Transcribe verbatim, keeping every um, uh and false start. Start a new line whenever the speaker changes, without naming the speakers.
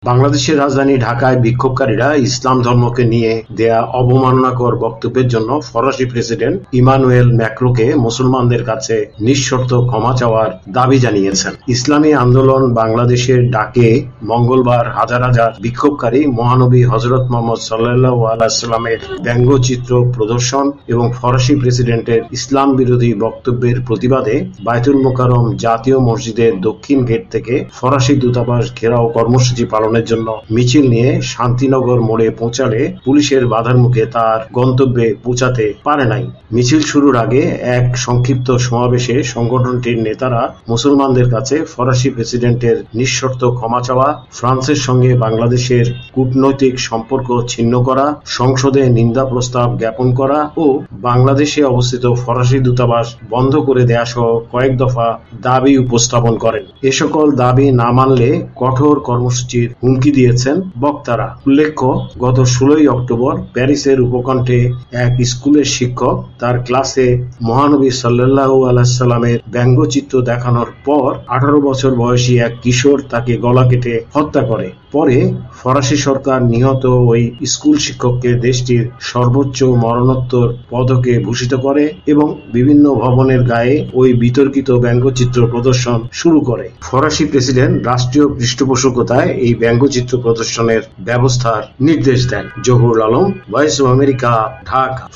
বাংলাদেশের রাজধানী ঢাকায় বিক্ষোভকারীরা ইসলাম ধর্মকে নিয়ে দেয়া অবমাননাকর বক্তব্যের জন্য ফরাসি প্রেসিডেন্ট ইমানুয়েল ম্যাক্রোকে মুসলমানদের কাছে নিঃশর্ত ক্ষমা চাওয়ার দাবি জানিয়েছেন। ইসলামী আন্দোলন বাংলাদেশের ডাকে মঙ্গলবার হাজার হাজার বিক্ষোভকারী মহানবী হযরত মুহাম্মদ সাল্লাল্লাহু আলাইহি ওয়াসাল্লামের ব্যঙ্গচিত্র প্রদর্শন এবং ফরাসি প্রেসিডেন্টের ইসলাম বিরোধী বক্তব্যের প্রতিবাদে বায়তুল মোকাররম জাতীয় মসজিদের দক্ষিণ গেট থেকে ফরাসি দূতাবাস ঘেরাও কর্মসূচি পালনের জন্য মিছিল নিয়ে শান্তিনগর মোড়ে পৌঁছালে পুলিশের বাধার মুখে তার গন্তব্যে পৌঁছাতে পারে নাই। মিছিল শুরুর আগে এক সংক্ষিপ্ত সমাবেশে সংগঠনটির নেতারা মুসলমানদের কাছে ফরাসি প্রেসিডেন্টের নিঃশর্ত ক্ষমা চাওয়া, ফ্রান্সের সঙ্গে বাংলাদেশের কূটনৈতিক সম্পর্ক ছিন্ন করা, সংসদে নিন্দা প্রস্তাব জ্ঞাপন করা ও বাংলাদেশে অবস্থিত ফরাসি দূতাবাস বন্ধ করে দেয়া সহ কয়েক দফা দাবি উপস্থাপন করেন। এ সকল দাবি না মানলে কঠোর কর্মসূচির হুমকি দিয়েছেন বক্তারা। উল্লেখ্য, গত ষোলোই অক্টোবর প্যারিসের উপকণ্ঠে এক স্কুলের শিক্ষক তার ক্লাসে মহানবী সাল্লাল্লাহু আলাইহি ওয়াসাল্লামের ব্যঙ্গচিত্র দেখানোর পর আঠারো বছর বয়সী এক কিশোর তাকে গলা কেটে হত্যা করে। পরে ফরাসি সরকার নিহত ওই স্কুল শিক্ষককে দেশটির সর্বোচ্চ মরণোত্তর পদকে ভূষিত করে এবং বিভিন্ন ভবনের গায়ে ওই বিতর্কিত ব্যঙ্গচিত্র প্রদর্শন শুরু করে। ফরাসি প্রেসিডেন্ট রাষ্ট্রীয় পৃষ্ঠপোষকতায় এই ব্যঙ্গচিত্র প্রদর্শনের ব্যবস্থার নির্দেশ দেন। Jahurul Alam, voice of America, Dhaka.